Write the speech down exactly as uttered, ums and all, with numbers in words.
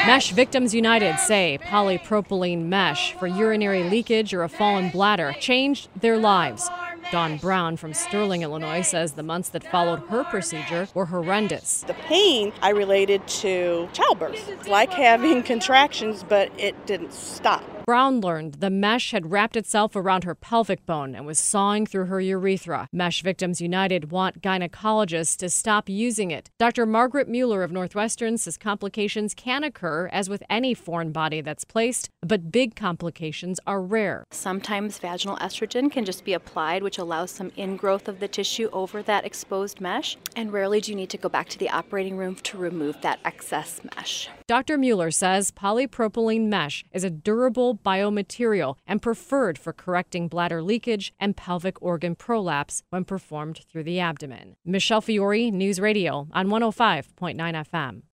Mesh Victims United say polypropylene mesh for urinary leakage or a fallen bladder changed their lives. Dawn Brown from Sterling, Illinois, says the months that followed her procedure were horrendous. The pain I related to childbirth. It's like having contractions, but it didn't stop. Brown learned the mesh had wrapped itself around her pelvic bone and was sawing through her urethra. Mesh Victims United want gynecologists to stop using it. Doctor Margaret Mueller of Northwestern says complications can occur, as with any foreign body that's placed, but big complications are rare. Sometimes vaginal estrogen can just be applied, which allows some ingrowth of the tissue over that exposed mesh, and rarely do you need to go back to the operating room to remove that excess mesh. Doctor Mueller says polypropylene mesh is a durable biomaterial and preferred for correcting bladder leakage and pelvic organ prolapse when performed through the abdomen. Michelle Fiore, News Radio on one oh five point nine F M.